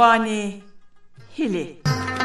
ځواني هیلې.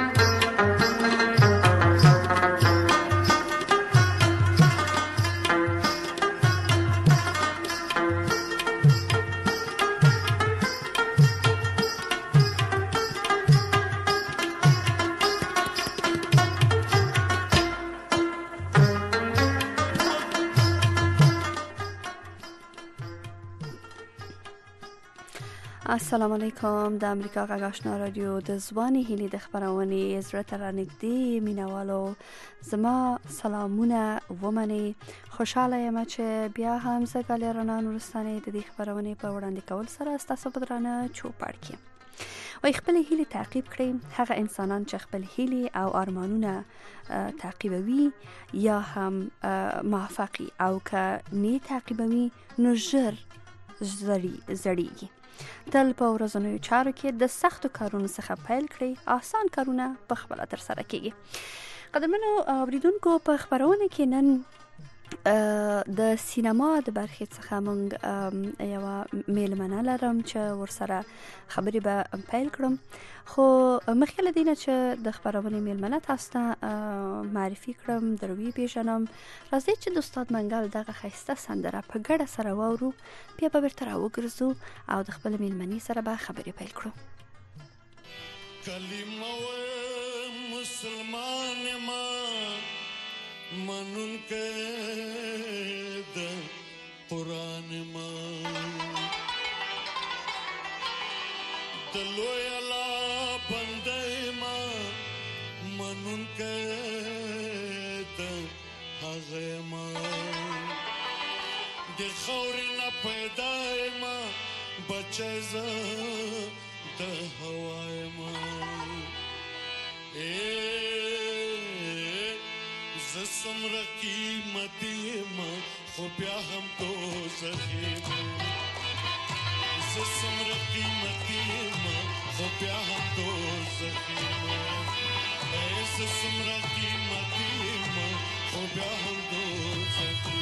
السلام علیکم. د امریکا غږ آشنا رادیو د ځواني هیلې د خبرونې زړه ته رانږدې مینوالو زما سلامونه ومنئ. خوشحاله یم چې بیا هم زه ګالیا رڼا نورستانۍ د دې خبرونې په وړاندې کول سره ستاسو په درانه چوپړ کې وایي خپلې هیلې تعقیب کړئ. هغه انسانان چې خپل هیلې او ارمانونه تعقیبوي یا هم موفقي او که نه تعقیبوي نو ژر زړیږي. تل په ورځنیو چارو کې د سختو کارونو څخه پیل کړئ. آسان کارونه په خپله ترسره کیږي. قدرمنو اوریدونکو، په خبرونه کې نن د سینما د برخې څخه مونږ یوه میلمنه لرم چې ورسره خبرې به پیل کړم. خو مخکې له دې نه چې د خبرونې میلمنه تاسو ته معرفي کړم، در ویې پیژنم، راځئ چې د استاد منګل دغه ښایسته سندره په ګډه سره واورو، بیا به بیرته راوګرځو او د خپلې میلمنې سره به خبرې پیل کړو. کلمه مسلمان ما منون که د قرآن ما د لوی الله بنده ما منون که د هغه ما د خاورې نه پیدا ما بچه زه د هوای ما زه څومره قیمتي ما خو بیا هم دوزخي ما زه څومره قیمتي ما خو بیا هم دوزخي ما زه څومره قیمتي ما خو بیا هم دوزخي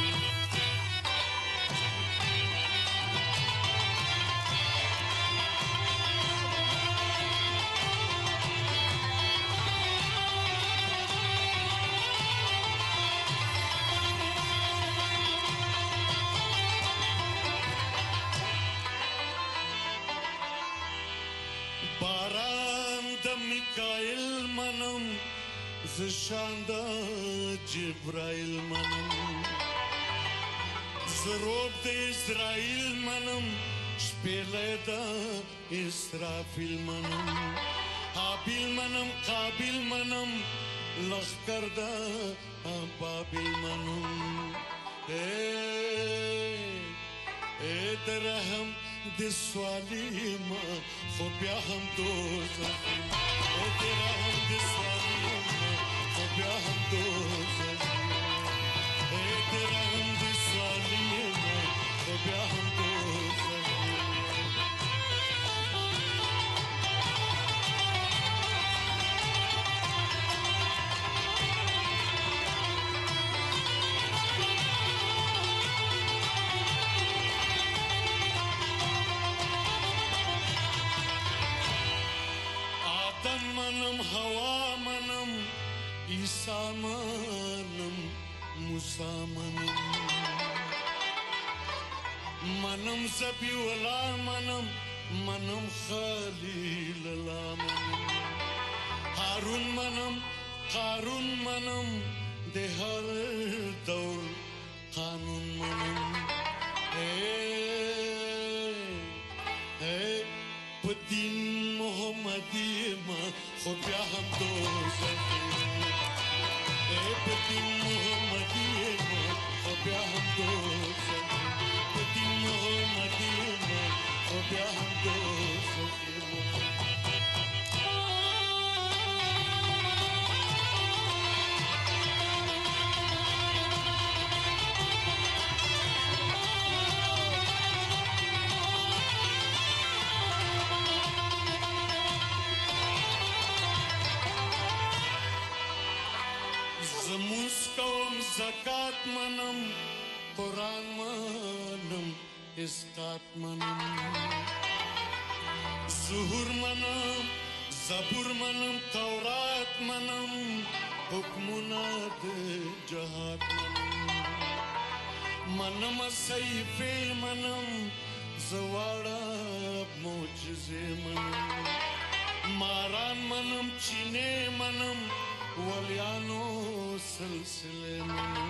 زشان دا جبرائیل منم زروب دا اسرائیل منم شپیله دا اسرافیل منم حابیل منم قابیل منم لخکر دا بابیل منم درهم د سوالی ما خو بیا هم دوزخی درهم د سوالی ما خو بیا هم دوزخی درهم د سوالی ما خو بیا هم دوزخی هوا منم عیسی منم موسی منم زبی الله منم خلیل الله منم هارون منم قارون منم د هر دور قانون منم په دین محمدي ما خو بیا هم دوزخي په دین محمدي ما خو بیا هم دوزخي په دین محمدي ما خو بیا هم دوزخي زکات منم قرآن منم اسقات منم ظهور منم زبور منم تورات منم حکمونه د جهاد منم سیف منم زواړه معجزې منم ماران منم چینه منم ولیانو سلسله منم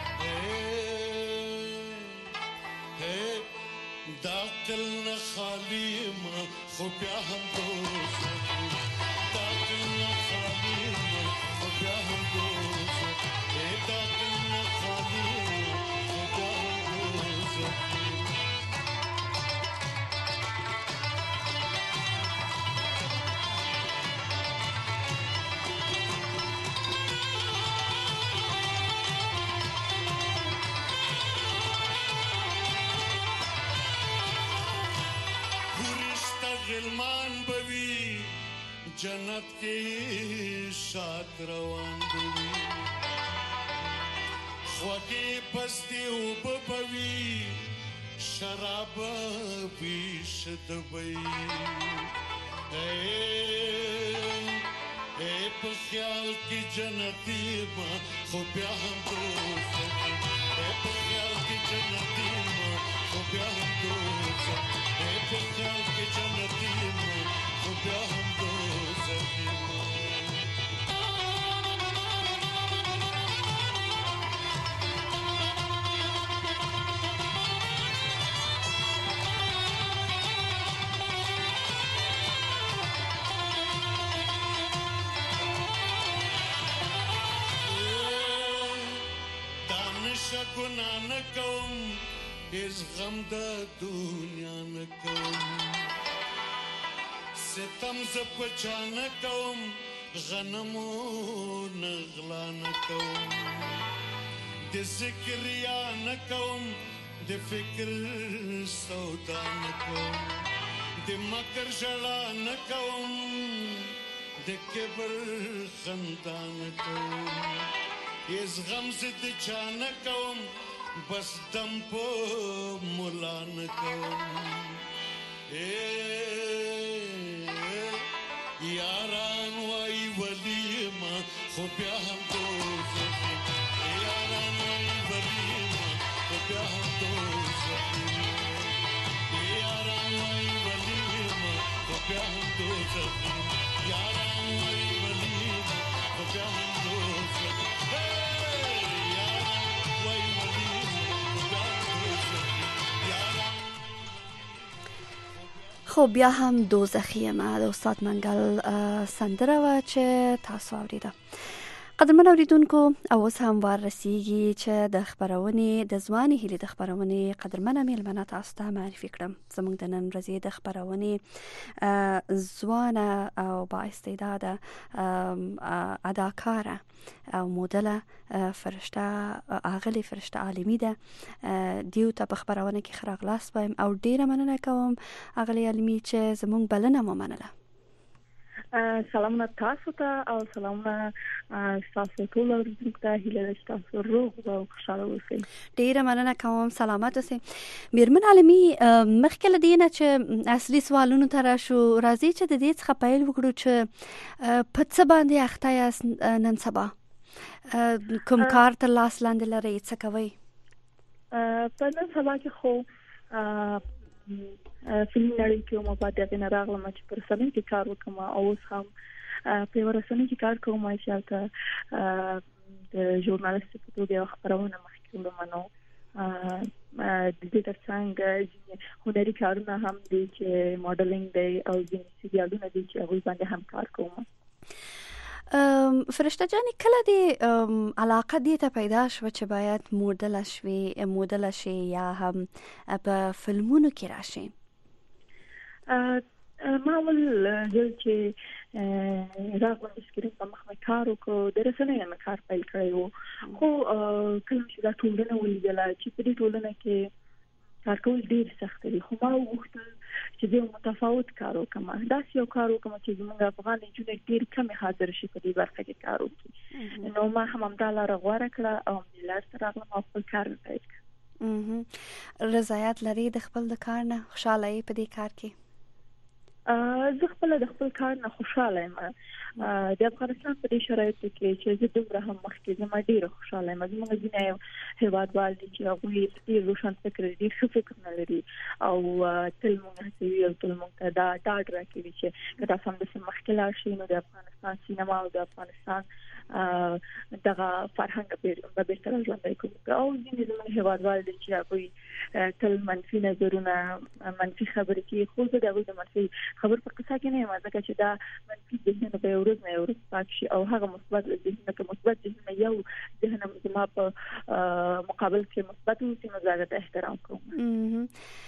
دا عقل نه خالی ما خو بیا هم دوزخ دا عقل نه خالی ما خو بیا هم دوزخ دا عقل نه خالی ما خو بیا هم دوزخ غلمان بوی جنت کے شاد روان بوی خوگی پستی اوب بوی شراب بیشد بوی اے پا خیال کی جنتی ما خو بیا هم دوزخ اے پا خیال کی جنتی ما خو بیا هم دوزخ اے پا خیال کی جنتی ما خو بیا هم دوزخ گناہ نہ کوم اس غم دا دنیا نہ کوم ستم ز پچا نہ کوم غنمو نغلا نہ کوم د ذکر یا نہ کوم د فکر سودا نہ کوم د مکر جلا نہ کوم د کبر خندا نہ کوم اس غم سے چانا کوم بس دم پو ملان کوم یاران وائی ولی ما خو بیا هم دوزخ یاران وائی ولی ما خو بیا هم دوزخ یاران وائی ولی ما خو بیا هم دوزخ یاران وائی ولی ما خو بیا هم دوزخ خب بیا هم دوزخی ما د استاد منګل سندره وه چې تاسو اوریده. قدرمن اوریدونکو اوس هم وار رسیږي چې د خبرونې د ځواني هیلې د خبرونې قدرمنه میلمنه تاسو ته معرفي کړم. زموږ د نن ورځې د خبرونې ځوانه او با استعداده اداکاره او مودله فرشته اغلی فرشته عالمی ده دیو ته په خبرونه کې خراغلاس بایم او ډیره مننه کوم اغلی عالمی چې زموږ بلنه ومنله. سلامونه تاسو ته او سلامونه تاسو ټول ورته ته هیله تاسو روغ او خوشاله اوسئ. ډیره مننه کوم سلامت اوسئ. میرمن عالمی مخکې له دې نه چې اصلي سوالونو ته راشو راځي چې د دې څخه پیل وکړو چې په څه باندې اخته یاست نن سبا کوم کار تر لاس لاندې لرئ څه کوئ؟ په نن سبا کې خو فلم نړۍ کې مو په دې نه راغلم چې پر سمې کې کار وکم او اوس هم په ورسنۍ کې کار کوم چې د ژورنالیست په توګه خبرونه مخکې ومنو د دې ترڅنګ هنري کارونه هم دي چې ماډلینګ دی او ځینې سریالونه دي چې هغوی باندې هم کار کوم. فرشته جانی کله دی علاقه دې ته پیدا شو چې باید مودل شي یا هم په فلمونو کې راشي؟ ما ول چې راغلم سکرین په مخ مې کار وکړ د رسنۍ نه کار پیل کړی وو خو کله چې دا ټولنه ولیدله چې په دې ټولنه کې کار کول ډیر سخت دي خو ما وغوښتل چې د متفاوت کار وکم داسې یو کار وکم چې زموږ افغان نجونې ډیر کم حاضر شي په دې برخه کې کار وکړي نو ما هم دا لاره غوره کړه او ملت سره راغلم او خپل کار پیل کړ. رضایت لري د خپل د کار نه؟ خوشاله یې په دې کار کې؟ زه خپل د خپل کار نه خوشاله یم. د افغانستان په دې شرایطو کې چې زه دومره هم مخکې زما ډیره خوشاله یم. زموږ ځینې هیوادوال دي چې هغه ډیر روشن فکر دي، ښه فکر نه لري او تل موږ هڅوي او تل موږ ته دا ډاډ راکوي چې که تاسو هم د مخکې لاړ شئ نو د افغانستان سینما او د افغانستان دغه فرهنګ به بهتر ژوند کوي. او ځینې زموږ هیوادوال دي چې هغه تل منفي نظرونه، منفي خبرې کوي، خو زه د منفي خبر په قصه کې نه یم، ځکه چې دا منفي ذهنونه به ورځ نه ورځ پاک شي او هغه مثبت ذهنونه که مثبت ذهنونه یو ذهن زما په مقابل کې مثبت وي نو زه هغه احترام کوم.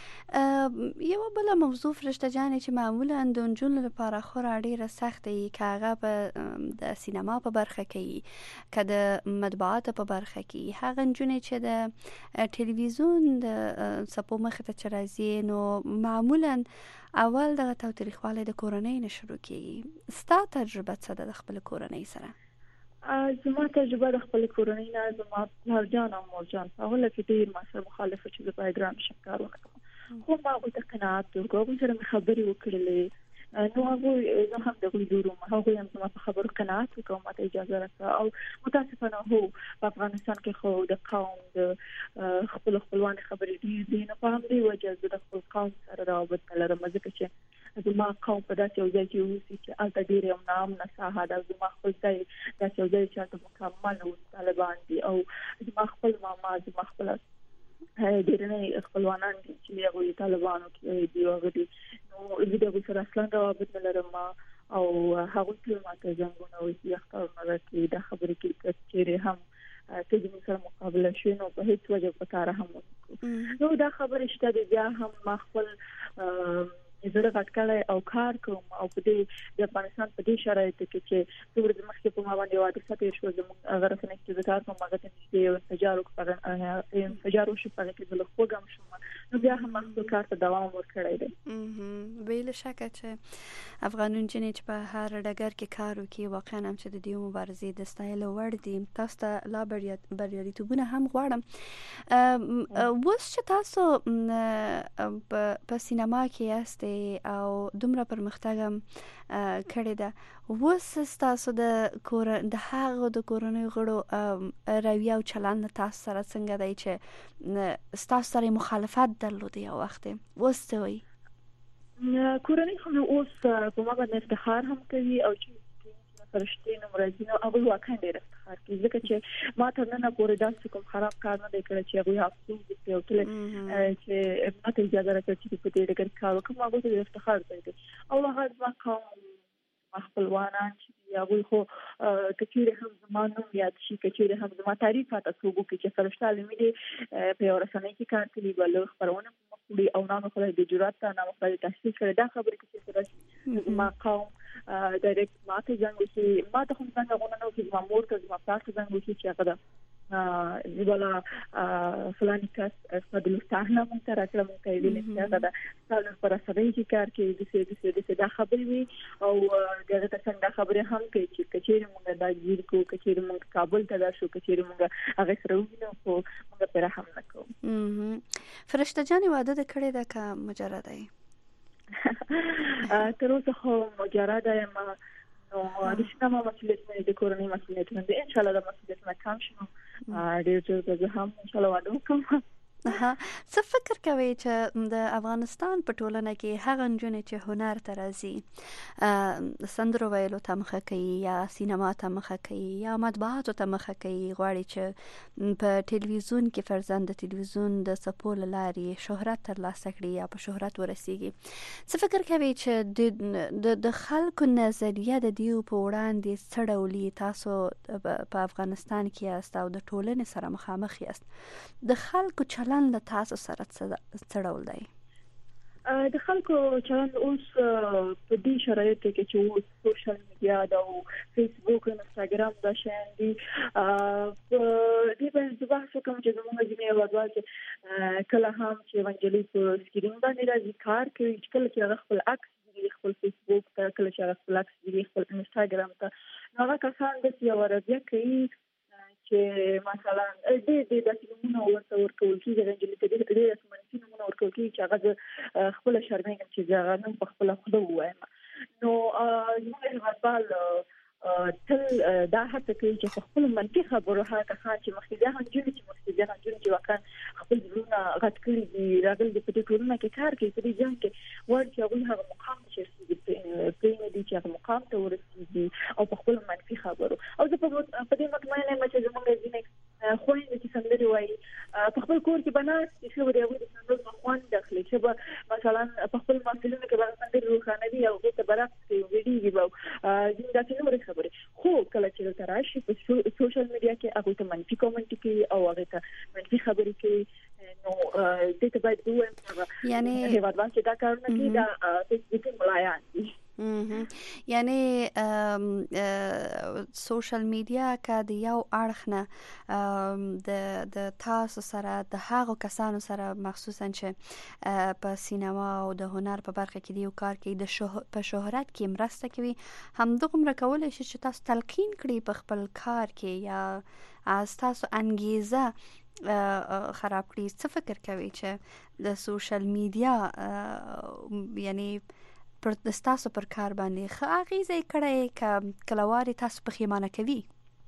یو بل موضوع فرشته جانې چې معمولا د نجونو لپاره خورا ډیره سخت وي، که هغه په د سینما په برخه کې، که د مطبوعاتو په برخه کې، هغه نجونې چې د ټلویزیون د سپو مخې ته چې راځي نو معمولا اول دغه تاوتریخوالی د کورنۍ نه شروع کیږي. ستا تجربه څه ده د خپل کورنۍ سره؟ زما تجربه د خپل کورنۍ نه، زما پلار جان او مور جان هغه لکه ډیر ما سره مخالفه چې زه باید ګران شم کار وکړم، خو ما هغه ته قناعت ورکړم، سره مې خبرې وکړلې نو هغه زه هم د ګورم هغه هم زما په خبرو قناعت وکړم، ماته اجازه راکړه. او متاسفانه هو په افغانستان کې خو د قوم د خپل خپلوان خبرې دي نه په همدې وجه د خپل قوم سره روابط لرم، ځکه چې زما قوم په داسې یو ځای کې اوسي چې هلته ډېر یو ناامنه ساحه ده. زما خپل ځای داسې یو ځای چې هلته مکمل طالبان دي او زما خپل ماما، زما خپل ډېرنۍ خپلوانان دي چې هغوی طالبانو کې دي او هغه دي، نو زه د هغوی سره اصلا روابط نه لرم او هغوی ټول ماته زنګونه وایي، اختارونه راکوي، دا خبرې کوي که چېرې هم ته زموږ سره مقابله شوې نو په هېڅ وجه په کاره هم ونکړو. نو دا خبرې شته دي. بیا هم ما خپل زړه غټ کړی او کار کوم او په دې د افغانستان په دې شرایطو کې چې څو ورځې مخکې په ما باندې واقعه تېر شوه، زموږ هغه رسنۍ چې زه کار کوم هغه ته نږدې یو انفجار وشو، په هغه کې زه لږ وږم شوم، نو بیا هم ما خپل کار ته دوام ورکړی دی. بې له شکه چې افغان نجونې چې په هر ډګر کې کار وکړي واقعا هم چې د دې مبارزې د ستایلو وړ دي. تاسو ته لا بریالیتوبونه هم غواړم. اوس چې تاسو په سینما کې یاستئ او دومره پرمختګ هم کړی ده، اوس ستاسو د هغو د کورنۍ غړو رویه او چلند تاسو سره څنګه دی چې ستاسو سره مخالفت درلوده یو وخت، اوس څه وایي؟ کورنۍ خو اوس په ما باندې افتخار هم کوي او چې فرشتي نمرازي نو هغه واقعا ډېر افتخار کوي، ځکه چې ما تر نن پورې داسې کوم خراب کار نه دی کړی چې هغوی افسوس وکړي او تل چې ماته اجازه راکړي چې په دې ډګر کې کار وکړم. هغوی ته افتخار کوي او هغه زما قوم، خپلوانان چې هغوی خو که چېرې هم زما نوم یاد شي، که چېرې هم زما تعریف راته څوک وکړي چې فرشته عالمي دې په یوه رسنۍ کې کار کوي، بله خپرونه مخ او نام خدای د جرأت ته نام خدای تحصیل کړی، دا خبرې کې چې سره زما قوم ډایرکټ ماته زنګ وشي، ماته خو څنګه غوونه نه وکړي، زما مور ته زما پلار ته زنګ وشي چې هغه ده زباله فلاني کس فضلستان مونږ ته راکړه، مونږ ته یې ویلې چې هغه ده ستا پر رسنۍ کې کار کوي، داسې دا خبرې وي او د هغه ته څنګه دا خبرې هم کوي چې که چېرې مونږ دا ګیر کړو، که چېرې مونږ کابل ته لاړ شو، که چېرې مونږ هغې سره ووینو خو مونږ پرې رحم نه کوو. فرشته جانې واده دې کړی ده که مجرده یې؟ تر اوسه خو مجرده یم، نو د سینما مسؤلیت مې د کورنۍ مسؤلیت مې دی، انشاءالله د مسؤلیت نه کم شم، ډېر ژر به زه هم انشاءالله واده وکړم. څه فکر کوي چې د افغانستان په ټولنه کې هغه نجونې چې هنر ته راځي، سندرو ویلو ته مخه کوي یا سینما ته مخه کوي یا مطبوعاتو ته مخه کوي، غواړي چې په ټلویزیون کې فرضاً د ټلویزیون د څپو له لارې شهرت ترلاسه کړي یا په شهرت ورسیږي، څه فکر کوي چې د خلکو نظریه د دیو په وړاندې څه ډولي؟ تاسو په افغانستان کې یاست او د ټولنې سره مخامخ یاست، د خلکو چلند له تاسو سره څه ډول دی؟ د خلکو چلند اوس په دې شرایطو کې چې اوس سوشل میډیا دا او فیسبوک او انستاګرام دا شیان دي، په دې باندې زه بحث وکړم چې زموږ ځینې هیوادوال چې کله هم چې ونجلۍ په سکرین باندې راځي کار کوي، چې کله چې هغه خپل عکس ګوري خپل فیسبوک ته، کله چې هغه خپل عکس ګوري خپل انستاګرام ته، نو هغه کسان داسې یوه رویه کوي چې مثلا دې داسې نومونه ورته ورکول کېږي، د نجلۍ ته ډېر منفي نومونه ورکول فکر کوي چې هغه خپل شرمېږم چې هغه نن په خپل خپل وایم. نو موږ هغه تل دا هڅه کوي چې خپل منطقي خبرو هغه خان چې مخکې چې واقعا خپل ژوند غټ کړی دی راغلي په دې ټولنه کې کار کوي په دې ځان کې ورته هغه مقام چې پرې دي چې هغه مقام ته ورسېږي او په خپل منطقي خبرو او زه په دې مطمئنه یم چې زموږ ځینې خويندې چې سندري وایي په خپل کور کې بنات چې خو د یو سندرو په خوان داخلي چې مثلا په خپل محفلونو کې باندې سندري روښانه دي او ته برعکس کې ویډیو وو دا چې نور خبره خو کله چې تراشي په سوشل میډیا کې هغه ته منفي کومنټ کوي او هغه ته منفي خبرې کوي نو دې ته باید دوه یعنی هیواد باندې دا کارونه کوي دا فیسبوک ملایان دي یعنی سوشل میډیا کا د یو اړخ نه د تاسو سره د هغو کسانو سره مخصوصا چې په سینما او د هنر په برخه کې دی کار کوي په شهرت کې مرسته کوي هم دغه کولای شي چې تاسو تلقین کړئ په خپل کار کې یا از تاسو انګیزه خراب کړئ. څه فکر کوي چې د سوشل میډیا یعنی پر تاسو پر کار باندې خاغیزه کړی کلواري تاسو په خیمانه کوي؟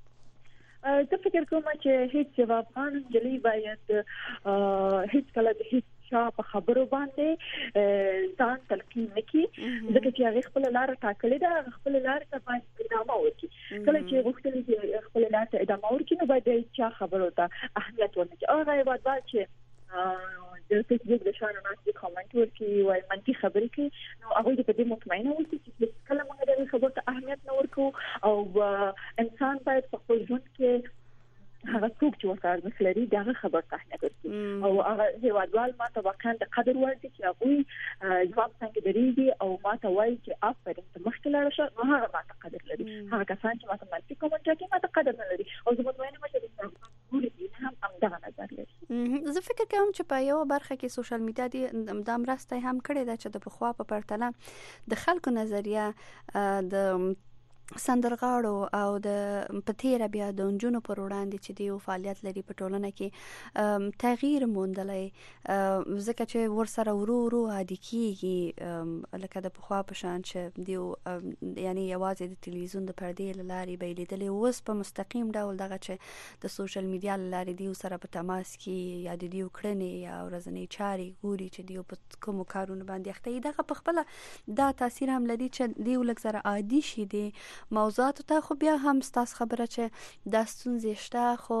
زه فکر کوم چې هیڅ افغان جلی باید هیڅ کله د هیڅ شا په خبرو باندې ځان تلقین نکړي ځکه چې هغه خپل لار ټاکلې ده خپل لار ته باید ادامه ورکړي. کله چې غوښتل چې خپل لار ته ادامه ورکړي نو باید چې خبرو ته اهمیت ورکړي. هغه یوازې چې د فیسبوک د شانو ناس کومنټ ورکړي وای منفي خبرې کوي نو هغه په دې مطمئنه اوسي چې کله موږ د خبرو ته اهمیت نه ورکو او انسان باید په خپل ژوند کې هغه څوک چې ورته مسلري دغه خبر ته اهمیت ورکړي او هغه هیوادوال ماته واقعا د قدر وړ دي چې هغه جواب څنګه درېږي او ماته وایي چې افرین ته مخکې لاړ شه نو هغه ماته قدر لري. هغه کسان چې ماته منفي کومنټ کوي ماته قدر نه لري او زه مطمئنه یم چې د هم دغه نظر لري. زه فکر کوم چې په یو برخه کې سوشل میډیا دی د مرسته هم کړې ده چې د بخوا په پرتله د خلکو نظریه د سندرغاړو او د پتیره بیا د انجونو پر وړاندې چې دیو فعالیت لري په ټولنه کې تغییر موندلای ځکه چې ورسره ورو عادي کیږي لکه د بخوا په شان چې دیو یعنی یوازې د تلویزیون د پردې لارې به لیدلې اوس په مستقیم ډول دغه چې د سوشل میډیا لارې دیو سره په تماس کې یا د دیو کړنې یا ورځنی چاري ګوري چې دیو په کوم کارونه باندې اخته دغه په خپل دا تاثیر هم لري چې دیو لکه زره عادي شي دی موضوعات ته. خو بیا هم ستاسو خبره چې د ستونزې شته خو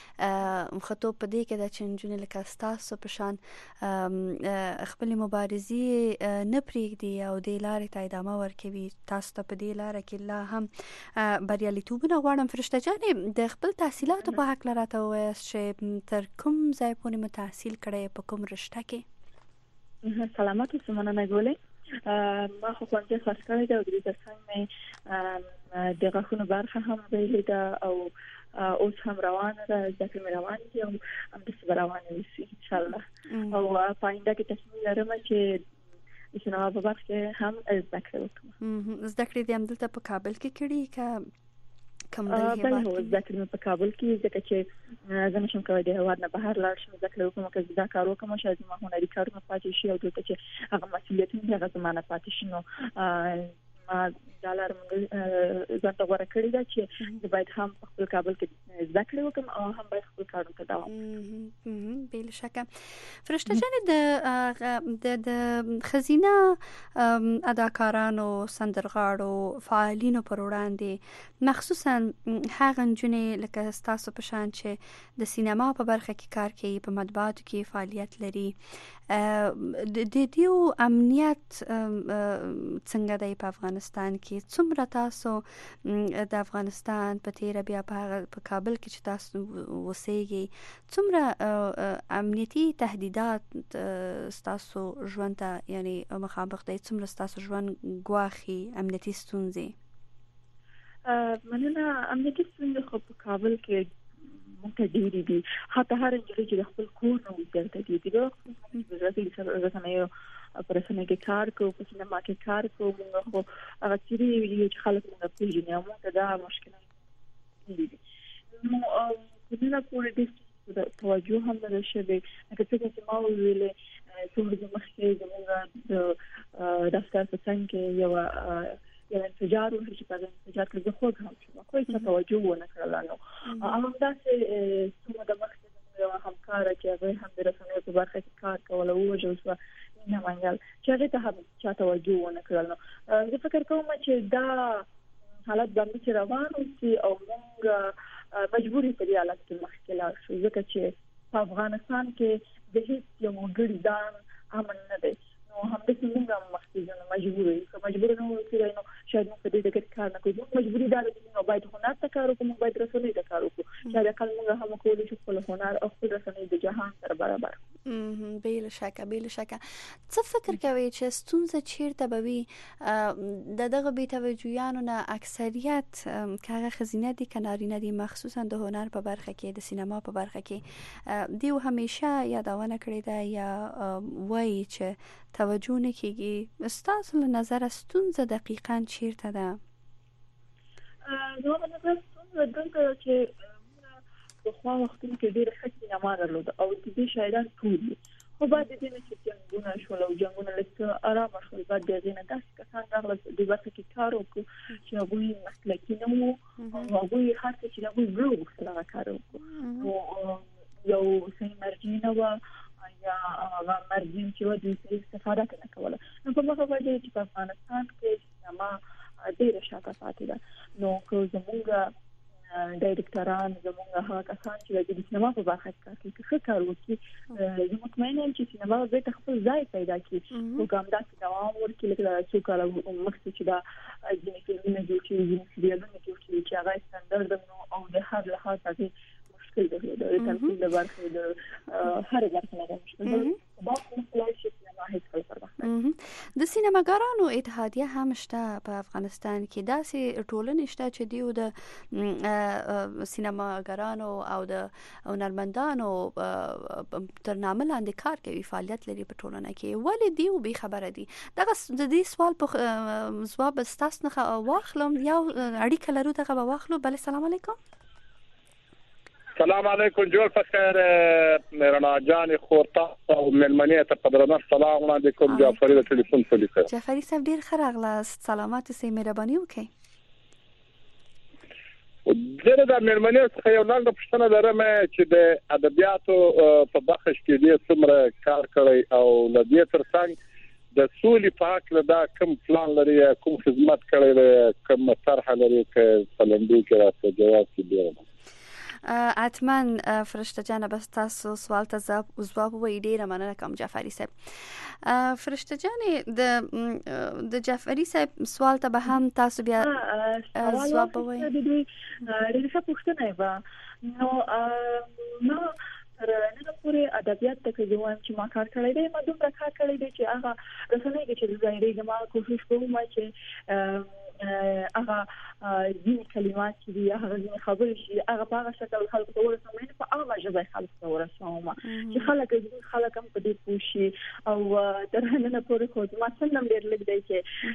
خطو په دې کې د چنجونې لکه ستاسو په شان خپل مبارزې نه پریږدي او د لارې ته ادامه ورکوي. تاسو ته په دې لار کې لا هم بریالیتوبونه غواړم. فرشته جانې د خپل تحصیلاتو په حق لراته وایاست چې تر کوم ځای پورې مو تحصیل کړی په کوم رشته کې؟ سلامات اوسئ مننه ګولې. ما خو ښوونځی خلاص کړی دی او د ترڅنګ مې د غاښونو برخه هم ویلې ده او اوس هم روانه ده زده کړې مې روانې دي او همداسې به روانې اوسي انشاءالله او په آینده کې تصمیم لرم چې د سینما په برخه کې هم زده کړې وکړم. زده کړې دې همدلته په کابل کې کړي که کوم بل هیواد کې؟ زده کړې په کابل کې ځکه چې زه نشم کولی د هیواد نه بهر لاړ شم زده کړې وکړم که دا کار وکړم شاید زما هنري کارونه پاتې شي او دلته چې هغه مسؤلیتونه دي هغه زما نه پاتې شي نو ما دا لار ځان ته غوره کړې ده چې باید هم په خپل کابل کې زده کړې وکړم او هم باید خپل کارونه ته دوام بل شکه. فرشته جانې د خزینه اداکارانو سندرغاړو فعالینو پر وړاندې مخصوصا هغه نجونې لکه ستاسو په شان چې د سینما په برخه کې کار کوي په مطبوعاتو کې فعالیت لري د دیو امنیت څنګه دی په افغانستان کې؟ څومره تاسو د افغانستان په تیره بیا په کابل کې چې تاسو وسیږي څومره امنیتي تهدیدات تاسو ژوند ته یعنی مخامخ دي؟ څومره تاسو ژوند ګواخي امنیتي ستونزې؟ مننه. امنیتي ستونزې خو په کابل کې مونږ ډېری دي حتی هر انجلۍ چې د خپل کور نه وځي دي د رسنیو پرسنه کې کار کوو په سینما کې کار کوو موږ خو هغه چې خلک موږ پیژني او موږ دا مشکلات دي نو په دې پورې د توجه هم نه شوي لکه څنګه چې ما ویلې څو ورځې مخکې زموږ د دفتر په څنګ کې یو انفجار وشو چې په انفجار کې زه خوږ هم شوم خو هیڅ توجه ونه کړله نو همداسې څومره د مخکې زموږ یوه همکاره چې هغه هم د رسنیو په برخه کې کار کوله ووژل شوه مینه منګل چې هغې ته هم چا توجه ونه کړل نو زه فکر کوم چې دا حالت باندې چې روان اوسي او موږ مجبور یو په دې حالت کې مخکې لاړ شو ځکه چې په افغانستان کې د هیڅ یو وګړي ځان امن نه دی نو همداسې موږ هم مخکې ځو مجبور یو که مجبور نه اوسو نو شاید موږ په دې ډګر کې کار نه کوو موږ مجبوري دا ده چې موږ باید هنر ته کار وکړو موږ باید رسنیو ته کار وکړو چې حداقل موږ هم کولی شو خپل هنر او خپل رسنۍ د جهان سره برابر بلا شکه څه فکر کوي چې ستونزه چیرته به وي د دغه بې توجهیانو نه اکثریت که هغه ښځینه دي که نارینه دي مخصوصا د هنر په برخه کې د سینما په برخه کې دیو همیشه یادونه کړې ده یا وایي چې توجه نه کیږي ستاسو له نظر ستونزه دقیقاً چیرته ده؟ نو په نظر ستونزه دلته چې په خوا وختونو کې ډېره ښه سینما درلوده او د دې شاعران ټول دي خو بعد د دې نه چې جنګونه شول او جنګونه لږ ارامه شول بعد د هغې نه داسې کسان راغلل د برخه کې کار وکړو چې هغوی مسلکي نه وو او هغوی هر څه چې هغوی زړه وغوښتل هغه کار وکړو نو یو صحیح مرجع نه وه یا هغه مرجع چې وه دوی صحیح استفاده نه کوله نو په هغه وجه چې په افغانستان کې سینما ډېره شاته پاتې ده نو که زموږ ډایرکټران زموږ هغه کسان چې د سینما په برخه کې ښه کار وکړي زه مطمئنه یم چې سینما به بېرته خپل ځای پیدا کړي خو که همداسې دوام ورکړي لکه څو کاله مخکې چې دا ځینې فلمونه جوړ شوي ځینې سریالونه جوړ شوي چې هغه سټنډرډ او د هر لحاظ هغې مشکل درلوده د تمثیل د برخې د هرې برخې نه د مشکل د سینماګرانو اتحادیه هم شته په افغانستان کې داسې ټولنې شته چې دیو د سینماګرانو او د هنرمندانو تر نامه لاندې کار کوي فعالیت لري په ټولنه کې ولې دیو به خبره دي دغه د دې سوال په ځواب ستاسو نه واخلم یو اړیکه لرو دغه واخلو بل سلام علیکم السلام علیکم جوړ فخر رڼا جان خورتا او ملمنه ته قدرنا السلام علیکم جعفری د ټلیفون په لیکه جعفری صاحب ډیر ښه راغلاست سلامات اوسئ مهرباني وکړئ زه د ملمنه څخه یو نن پوښتنه لرم چې د ادبیاتو په برخه کې دې څومره کار کړی او د دې ترڅنګ د سولې په حق دا کوم پلان لري کوم خدمت کړی کوم طرح لري چې فلندو کې راځي جواب کړي حتما فرشته جان بس تاسو سوال ته جواب وایي ډیره مننه کوم جعفری صاحب فرشته جان د جعفری صاحب سوال ته به هم تاسو بیا جواب وایي د دې ریښه پوښتنه و نو تر نن پورې ادبیات ته کې وایم چې ما کار کړی دی ما دومره کار کړی دی چې هغه رسنۍ کې چې ظاهري ما کوشش کوم چې هغه ځینې کلمات چې هغه خبرې شي هغه په هغه شکل خلکو ته ورسوم نه په هغه ژبه خلکو ته ورسوم چې خلک هم په دې پوه شي او تر نن پورې خو ما څنګه ډېر لږ دی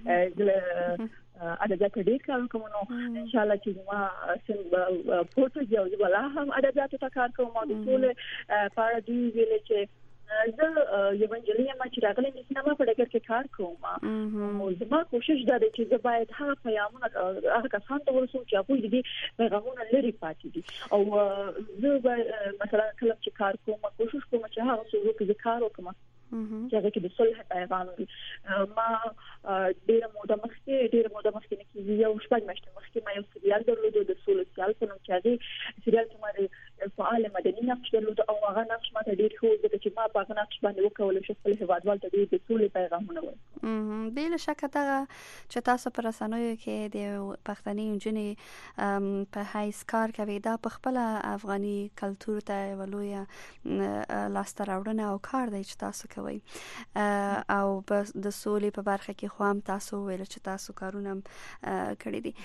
چې ادبیات ډېر کار کوم نو ان شاء الله چې ما څنګه فوټو یو بل هم ادبیات ته کار کوم او ټول په اړه دی ویل چې زه یو انجلۍ ما چې راغلم د سینما په ډګر کې کار کوم او زما کوشش دا دی چې زه باید هغه پیغامونه هغه کسان ته ورسوم چې هغوی د دې پیغامونه لري پاتې دي او زه مثلا کله چې کار کوم کوشش کوم چې هغه څه چې کار وکړم چې هغه کې د صلح پیغام وي ما ډېر موده مخکې نه کېږي یو شپږ میاشتې مخکې ما یو سریال درلود د صلح سیال په نوم چې هغې سریال کې ما د فعال مدني نقش درلود او هغه نقش ما ته ډېر ښه ځکه چې ما په هغه نقش باندې وکولی شم خپل هېوادوال ته د صلح پیغامونه ورکړم بې له شکه دغه چې تاسو په رسنیو کې د پښتني نجونې په حیث کار کوي دا په خپله افغاني کلتور ته یوه لویه لاسته راوړنه او کار دی چې تاسو کوي او د سولې په برخه کې خو هم تاسو ویل چې تاسو کارونه کړی دي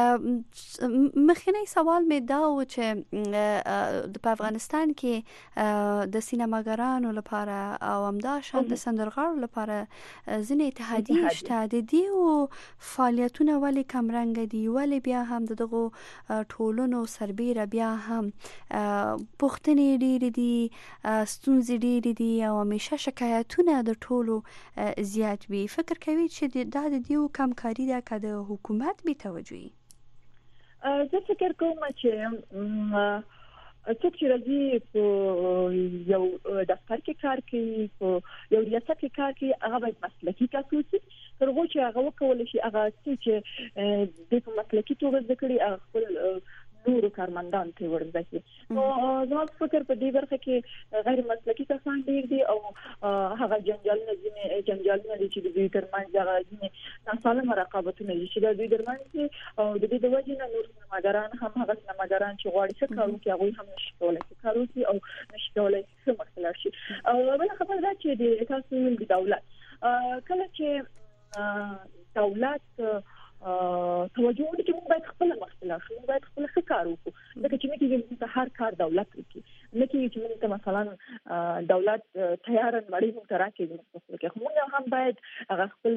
مخکینی سوال مې دا و چې په افغانستان کې د سینماګرانو لپاره او همداشان د سندرغاړو لپاره ځینې اتحادیه شته د دې فعالیتونه ولې کمرنګ دي، ولې بیا هم دغه ټولنو سربیره بیا هم پوښتنې ډېرې دي، ستونزې ډېرې دي او همیشه شکایتونه د ټولو زیات وي. فکر کوي چې دا د دې کمکاري ده که د حکومت بې توجهي؟ زه فکر کوم چې څوک چې راځي په یو دفتر کې کار کوي، په یو ریاست کې کار کوي، هغه باید مسلکي کس وي. تر هغه چې هغه وکولای شي هغه چې د مسلکي توګه زده کړي خپل نورو کارمندان ته ورزده کړي. نو زه فکر په دې برخه کې غیر مسلکي کسان ډېر دي او هغه جنجالونه دي چې د دوی ترمنځ هغه ناسالمه رقابتونه دي چې د دوی ترمنځ او د دې د وجې نه نور سینماګران هم هغه سینماګران چې غواړي څه کار وکړي هغوی هم نشي کولی چې کار وکړي او نشي کولی څه مخکې لاړ شي. او بله خبره دا چې د تاسو ویل د دولت کله چې دولت توجه وکړي چې موږ باید خپل مخکې لاړ شو، موږ باید خپل ښه کار وکړو، ځکه چې نه کېږي موږ ته هر کار دولت وکړي، نه کېږي چې موږ ته مثلا دولت تیاره نړۍ موږ ته راکړي، موږ هم باید هغه خپل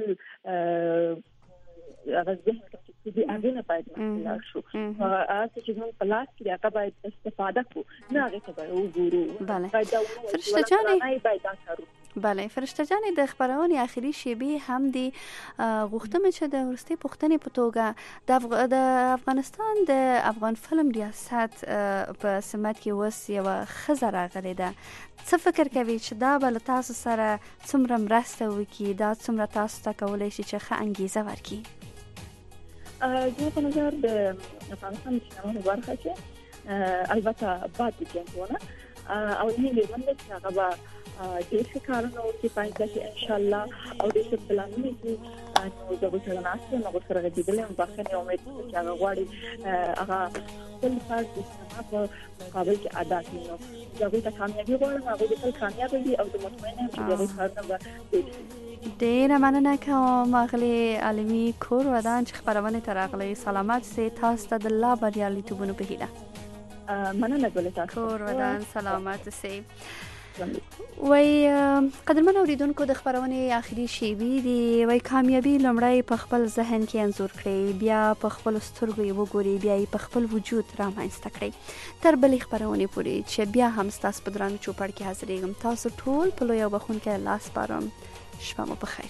هغه ذهن چې دې هغه نه باید مخکې لاړ شو، هغه چې موږ په لاس کې هغه باید استفاده کړو، نه هغه ته باید وګورو. فرشته جانې بله، فرشته جانې د خبرونې آخري شیبې هم دی غوښتم چې د ورستي پوښتنې په توګه د افغانستان د افغان فلم ریاست په سمت کې اوس یوه ښځه راغلې ده. څه فکر کوي چې دا به له تاسو سره څومره مرسته وکړي، دا څومره تاسو ته کولی شي چې ښه انګیزه ورکړي؟ زما په نظر د افغانستان د سینما برخه کې البته بعد د جنګونه او نیمه باندې هغه به ډېر ښه کارونه وکړي په آینده کې انشاءالله او ډېر ښه پلانونه دي. نو زه به سره ناست یم، هغوی سره غږېدلی یم، بخښنې امید چې هغه غواړي هغه خپل فرض د سینما په مقابل کې ادا کړي. نو زه هغوی ته کامیابي غواړم، هغوی به تل کامیابه وي او زه مطمئنه یم چې د هغوی کارونه به ډېر ښه وي. ډیره مننه کوم اغلی عالمي کور ودان چې خبرونه ته راغلی. سلامت سي، تاسو ته د الله بریالیتوبونه په هیله. مننه ګل تاسو کور ودان سلامت سي. وای قدرمن اوریدونکو د خبرونې آخري شیبې دی. وای کامیابی لمړی په خپل ذهن کې انځور کړئ، بیا په خپل سترګو یې وګورئ، بیا یې په خپل وجود رامنځته کړئ تر بلې خبرونې پورې چې بیا هم ستاسو په درانه چوپړ کې حاضرېږم. تاسو ټول په لوی او بخښونکی الله سپارم. شپه مو بخیر.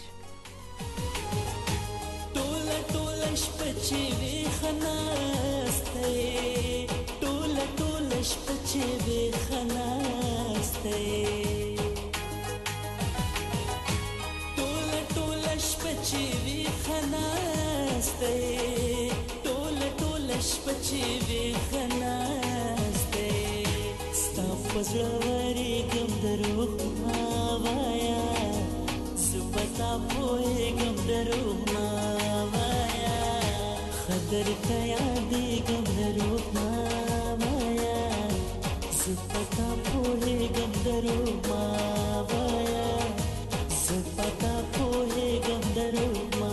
ټوله شپه چې وي خناسته، ټوله شپه چې وي خناسته، ټوله شپه چې وي خناسته، ټوله شپه چې وي خناسته، ستا په زړه ورېږم دروغ مه وایه، پتا پوهېږم دروغ مه وایه، ښه درته یادېږم دروغ مه وایه، زه پتا پوهېږم دروغ مه وایه، زه پتا پوهېږم دروغ مه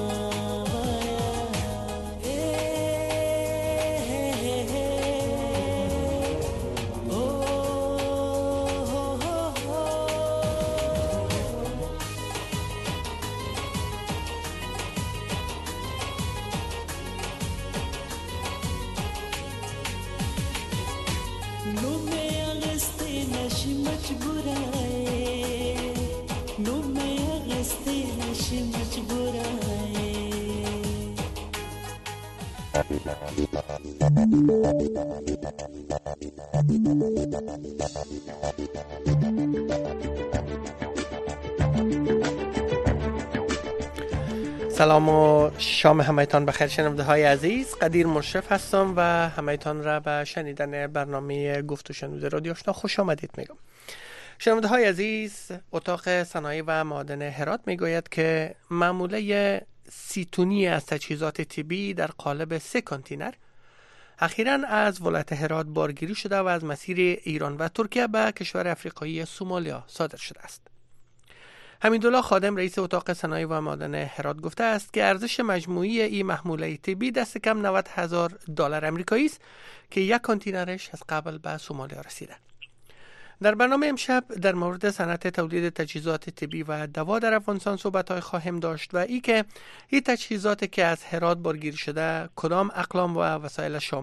سلام و شام همایتان بخیر شنونده های عزیز. قدیر مشرف هستم و همایتان را به شنیدن برنامه گفت و شنود رادیو آشنا خوش آمدید میگم. شنونده های عزیز، اتاق صنایع و معادن هرات میگوید که معموله 30 تنی از تجهیزات طبی در قالب 3 کانتینر اخیراً از ولایت هرات بارگیری شده و از مسیر ایران و ترکیه به کشور افریقایی سومالیا صادر شده است. حمیدالله خادم رئیس اتاق صنایع و معادن هرات گفته است که ارزش مجموعی این محموله طبی دست کم $90,000 آمریکایی است که 1 کانتینرش از قبل به سومالیا رسیده. در برنامه امشب در مورد صنعت تولید تجهیزات طبی و دوا در افغانستان صحبت‌های خواهیم داشت و ای که این تجهیزاتی که از هرات بارگیر شده کدام اقلام و وسایل شامل